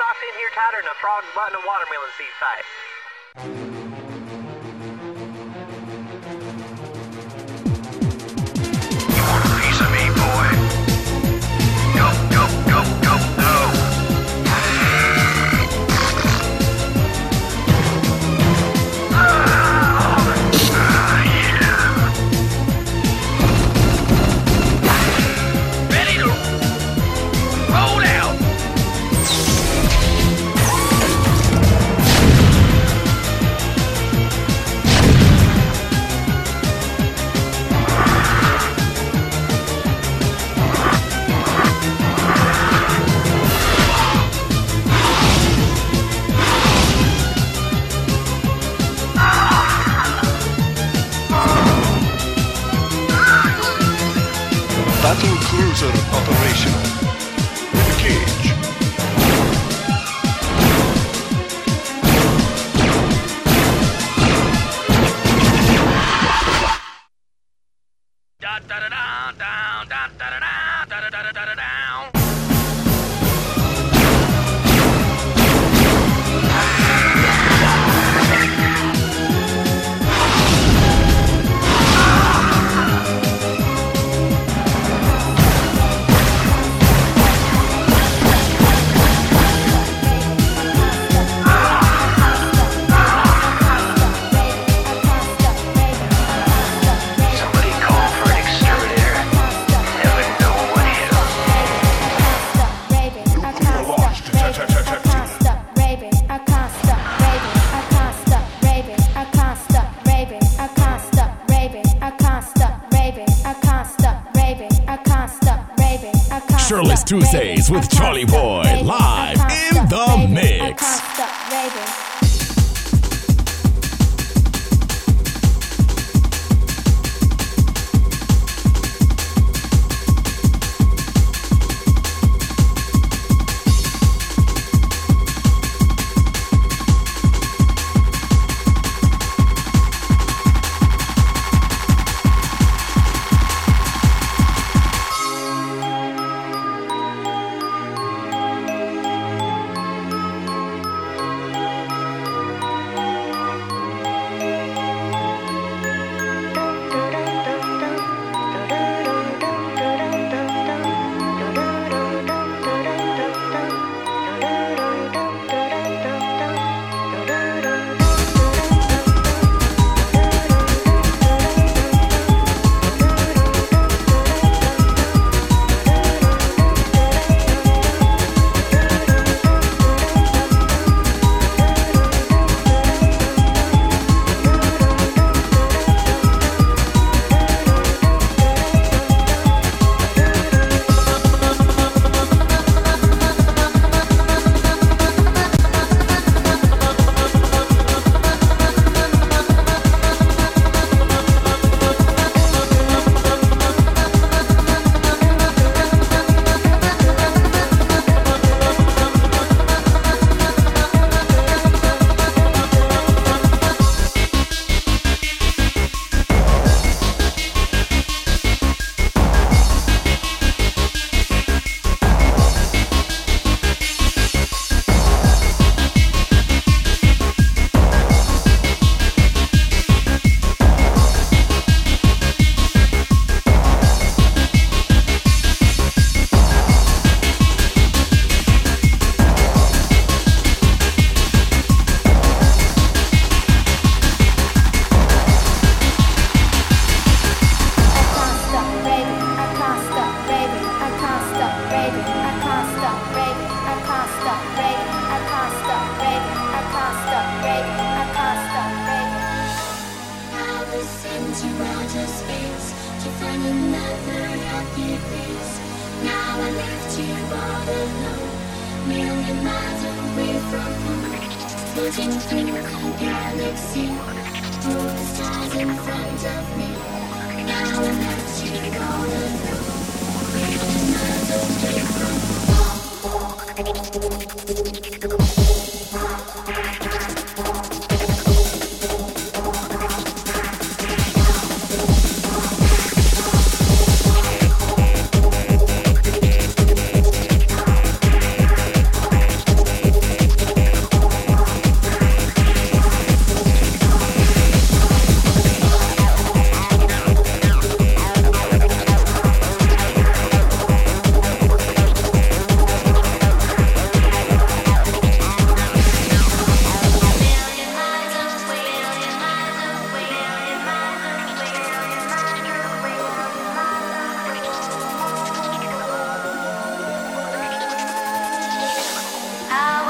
locked in here tighter than a frog's butt in a watermelon seed fight. You want a piece of me, boy? Go, go, go, go, go. Ready to roll out. Battle cruiser operational. Engage. Da da da da down, da da da da da da da da down. Somebody call for an exterminator. Never know what hit 'em. Nuclear launch detected. Shirtless Tuesdays with Charlie Boy live in the mix.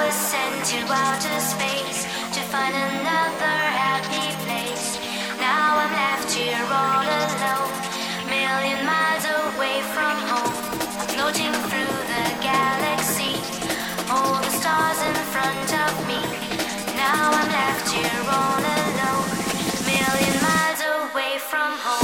was sent to outer space to find another happy place. Now I'm left here all alone, million miles away from home, floating through the galaxy, all the stars in front of me. Now I'm left here all alone, million miles away from home.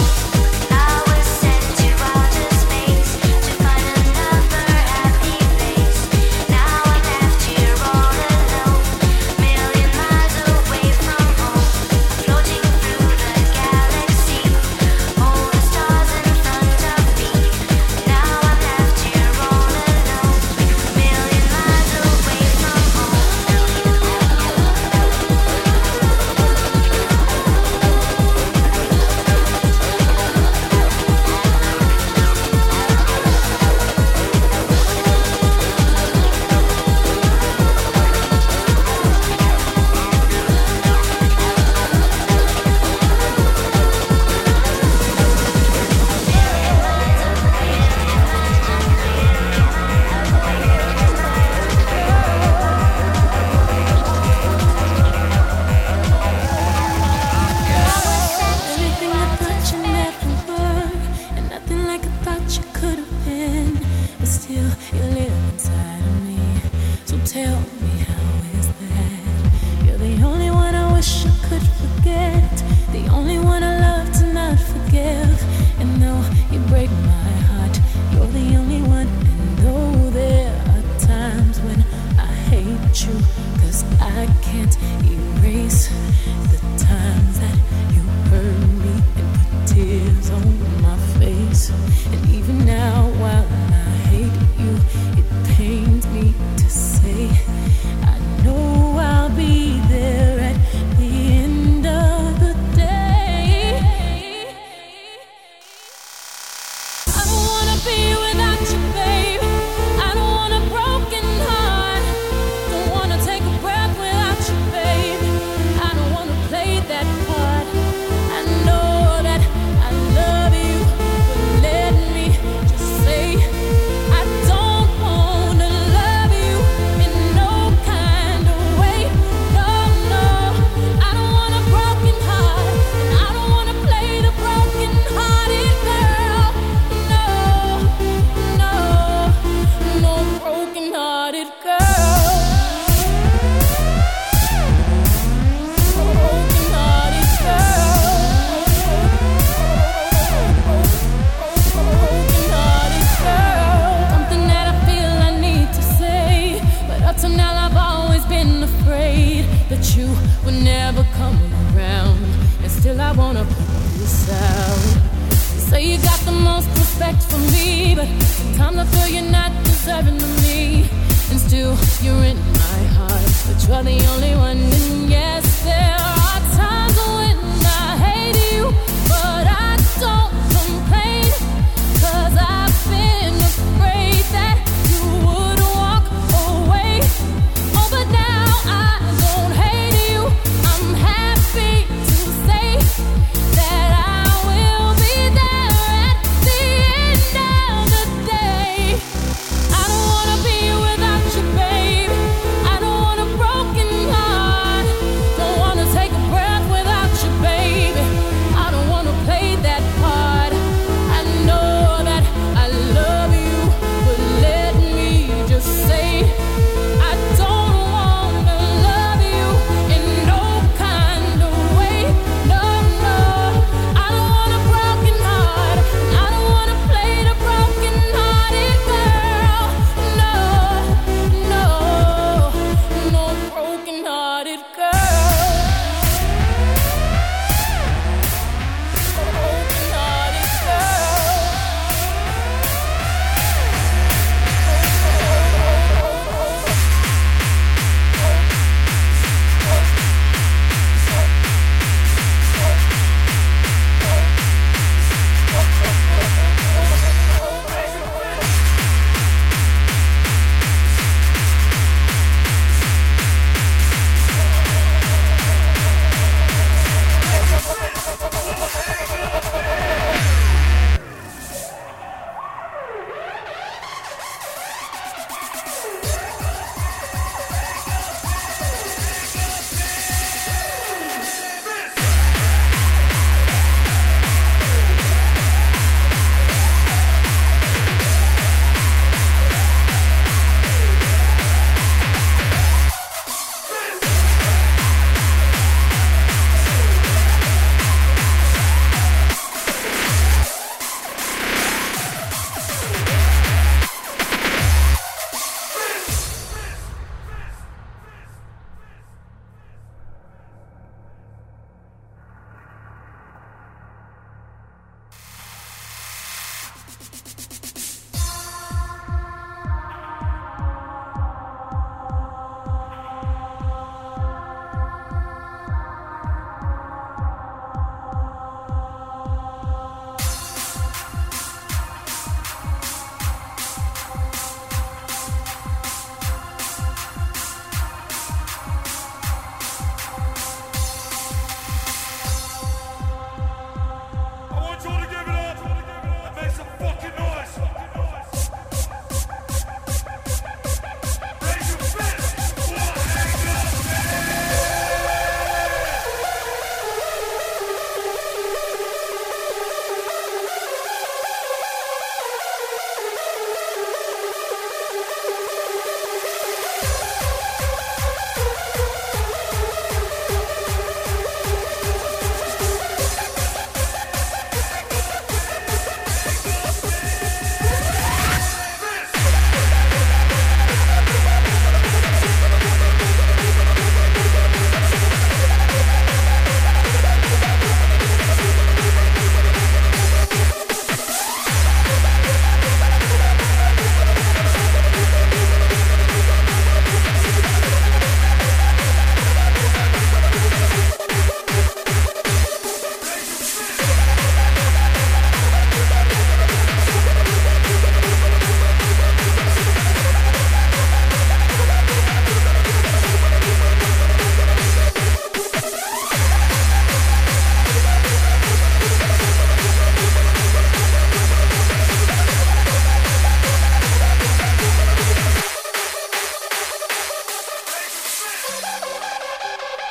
I don't wanna be without you, babe. I don't want a broken heart.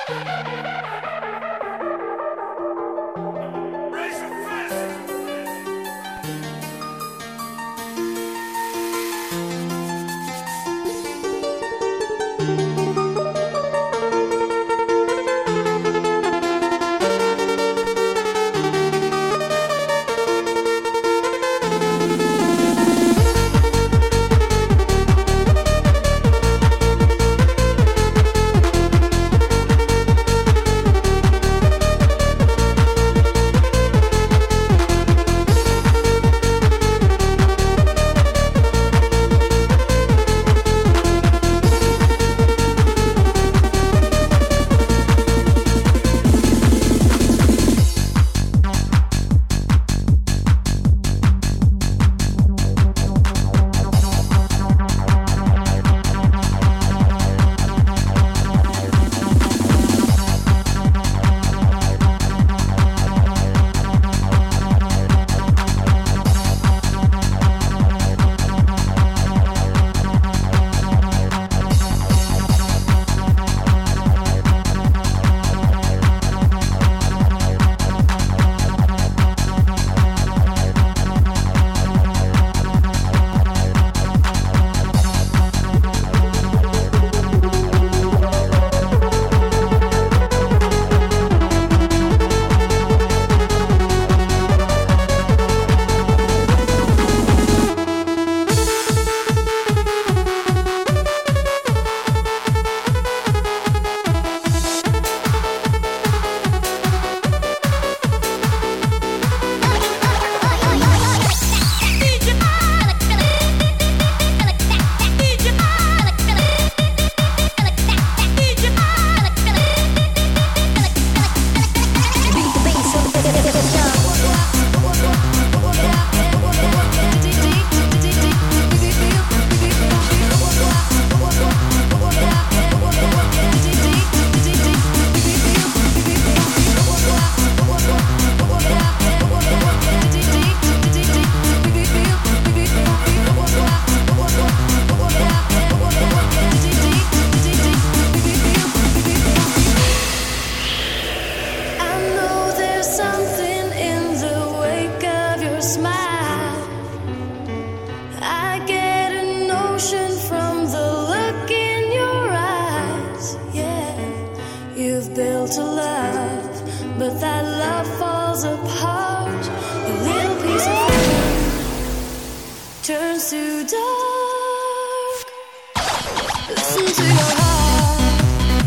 turns to dark. Listen to your heart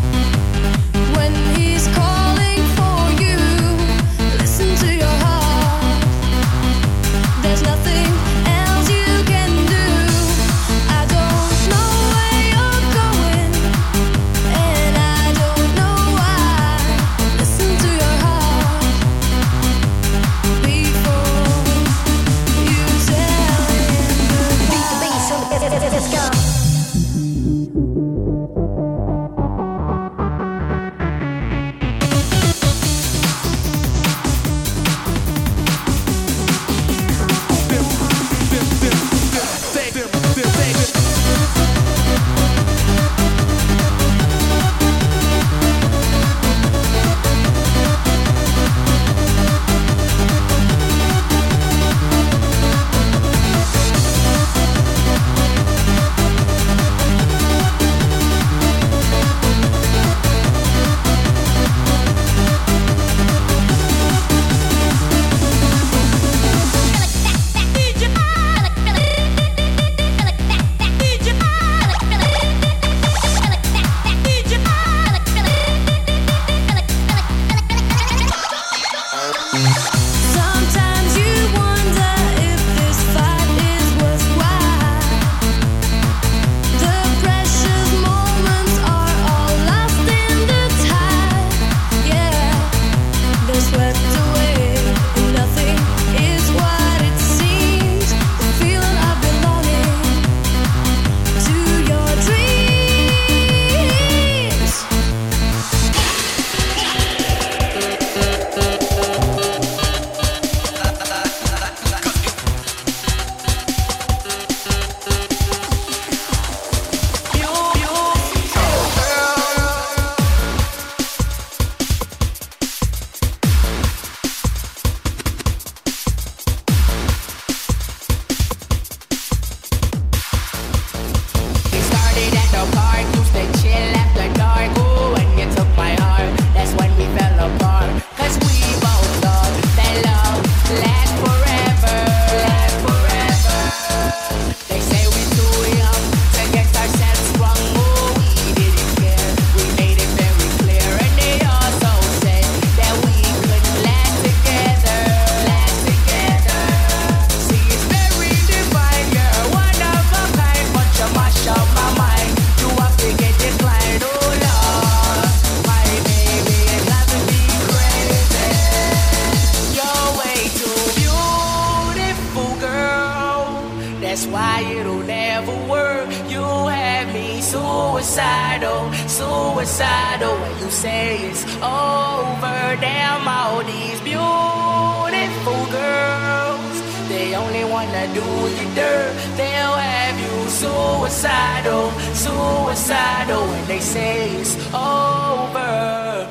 when he's calling for you. Listen to your heart. There's nothing else you can do. I don't know where you're going, and I don't know why. Listen to your heart before you tell him goodbye. suicidal, suicidal. When you say it's over, damn all these beautiful girls, they only wanna do you dirt. They'll have you suicidal, suicidal. When they say it's over.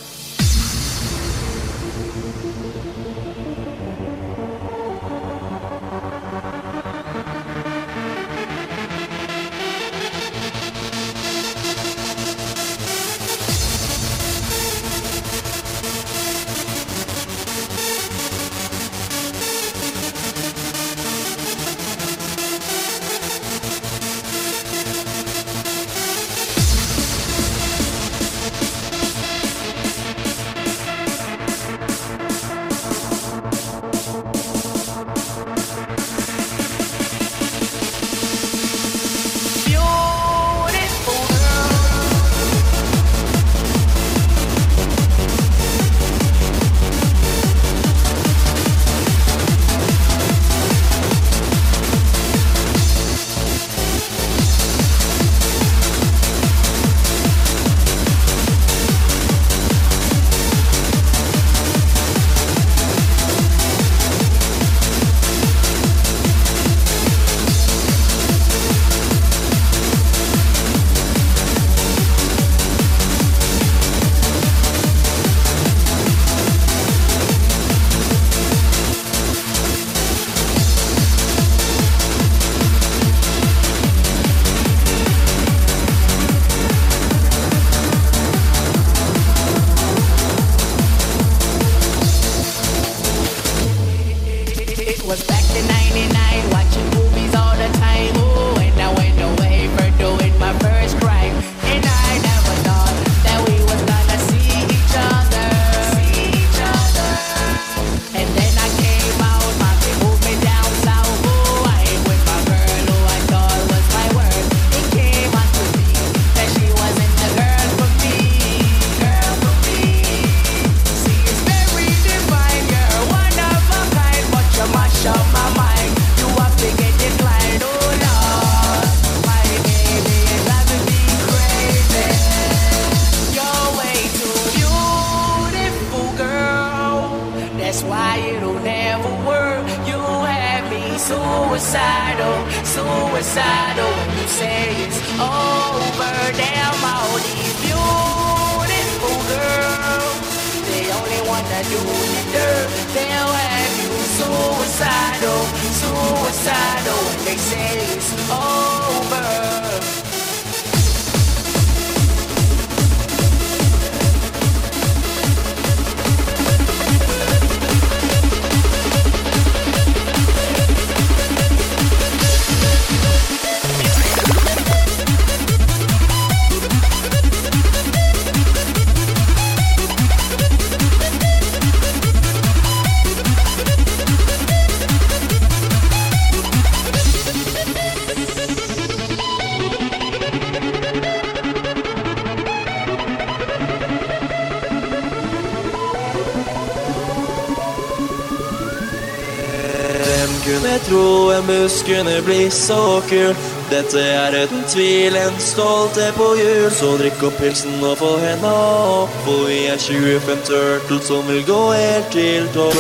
Kunne bli så kul. Dette uten tvil en stolte på jul. Så drikk opp pilsen og få henda opp, for vi 25 turtles som vil gå helt til topp.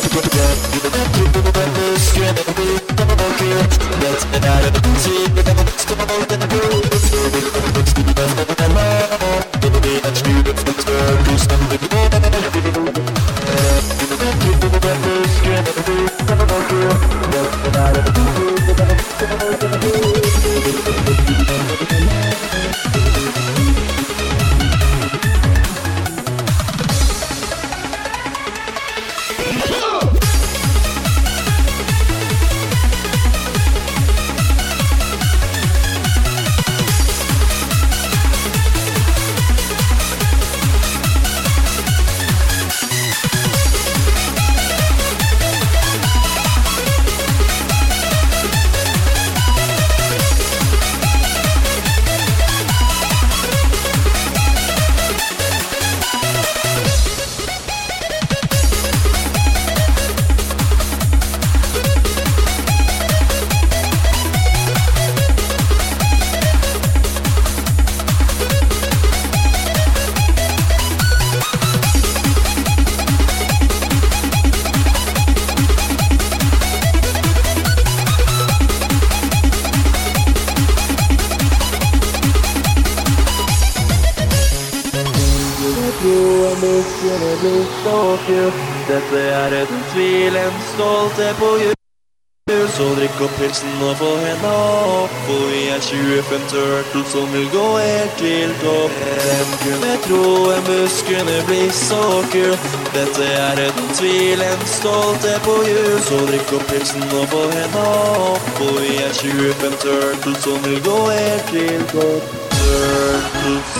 metro, en buskene blir så kul. Dette er uten tvil en stolte på jul. Så drikk opp pilsen og få henda opp, for vi er 25 turtles som vil gå helt til topp. Metroen, buskene blir så kul. Dette er uten tvil en stolte på jul. Så drikk opp pilsen og få henda opp, for vi er 25 turtles som vil gå helt til topp. Turtles.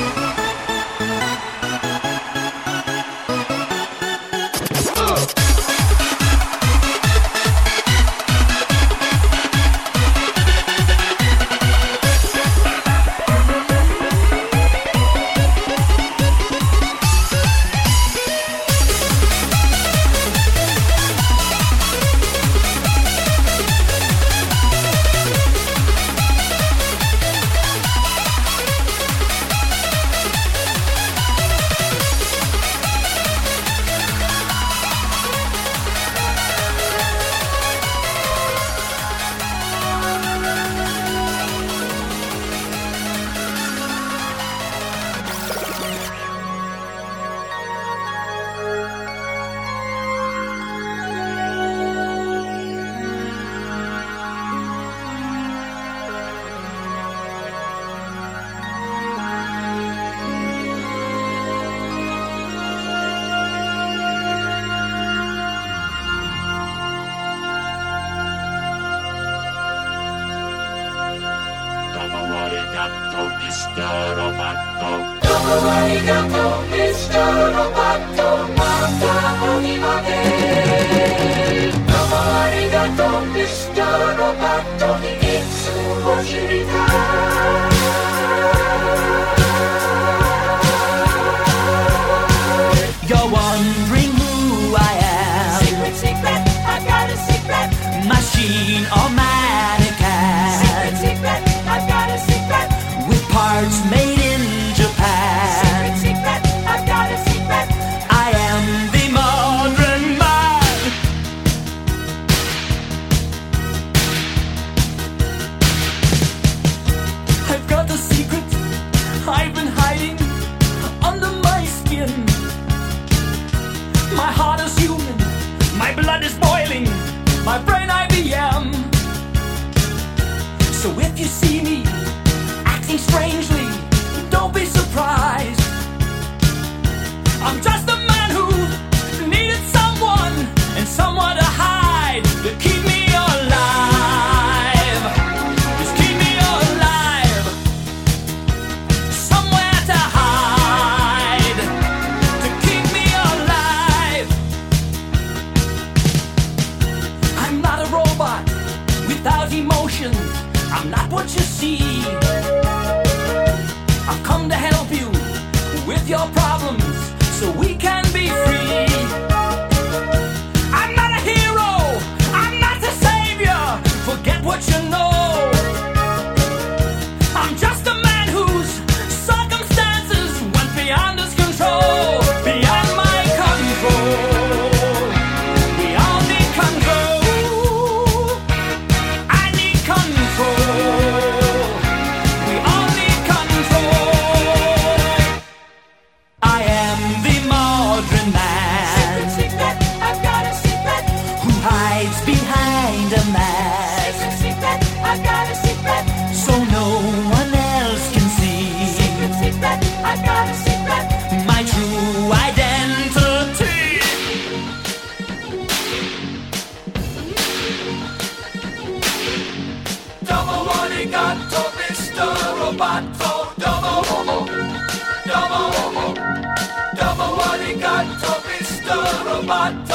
You're wondering who I am. Secret, secret, I got a secret. Machine or mannequin. Secret, secret, I got a secret. With parts made in Japan. Secret, secret, I got a secret. I am the modern man. I've got a secret I've been hiding under my skin. My heart is human, my blood is boiling, my brain IBM. So if you see me acting strangely, don't be surprised. I'm just a man who needed someone and someone to hide, to keep me alive. Just keep me alive. Somewhere to hide, to keep me alive. I'm not a robot without emotions. I'm not what you see. I've come to help you with your problems so we can be free. I'm not a hero, I'm not the savior. Forget what you know. I'm just a man whose circumstances went beyond his control, beyond my control. We all need control. I need control. We all need control. I am the modern man. Secret, secret, I've got a secret. Who hides behind a mask. Secret, secret, I've got a secret. So no one else can see. Secret, secret, I've got a secret. My true identity. Double arigato, Mr. Roboto. Double arigato, Mr. Roboto.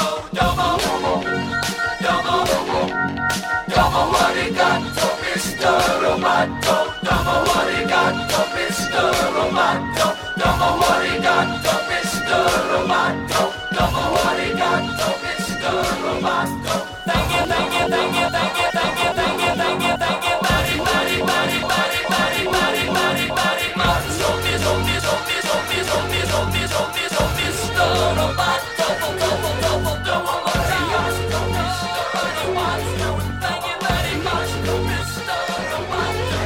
Double arigato, Mr. Roboto. Double arigato, Mr. Roboto. Double arigato, Mr. Roboto. Double arigato, Mr. Roboto. Thank you, thank you, thank you, thank you, thank you, thank you, thank you, thank you, buddy, buddy, buddy, buddy, buddy, buddy, buddy, buddy, buddy. Zombies, zombies, zombies, zombies, zombies, zombies, zombies, zombies, Mr. Roboto. Double arigato, Mr. Roboto. Thank you very much, Mr. Roboto.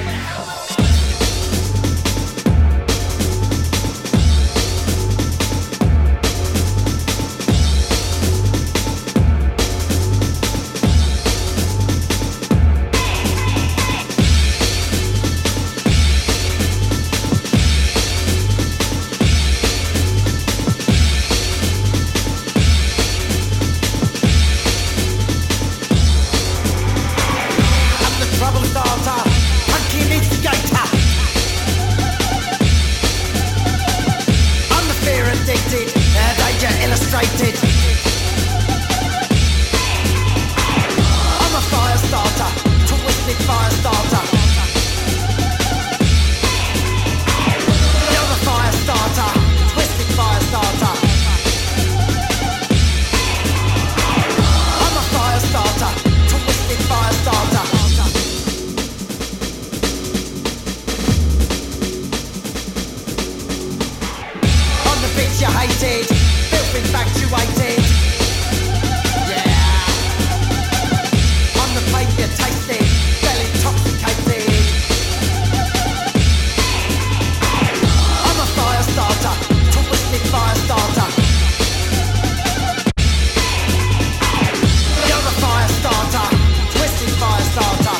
illustrated. I'm a fire starter, twisted fire starter. You're a fire starter, twisted fire starter. I'm a fire starter, twisted fire starter. On the bitch you hated, built infatuated. Yeah. On the pain you tasted, fell intoxicated. I'm a fire starter, twisted fire starter. You're a fire starter, twisted fire starter.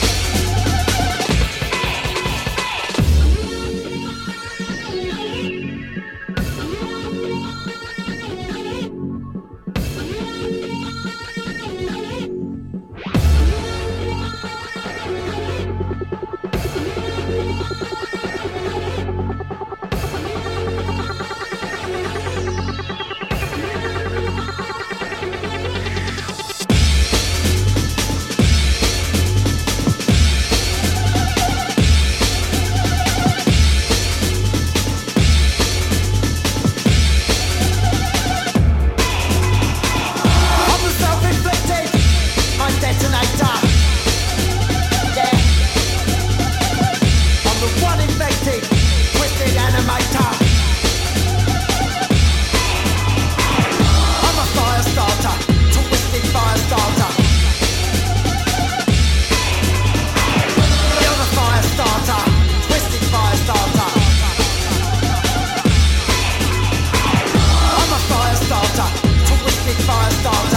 I'm the self-inflicted, I'm detonator. Yeah. I'm the one infected, twisted animator. I'm a fire starter, twisted fire starter. You're a fire starter, twisted fire starter. I'm a fire starter, twisted fire starter.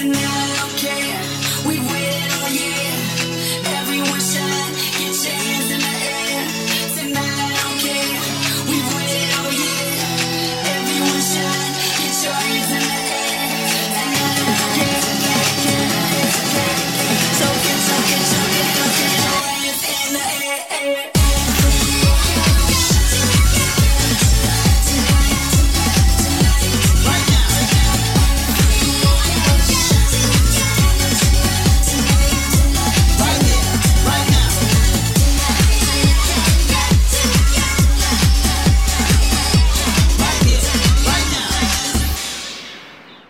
now.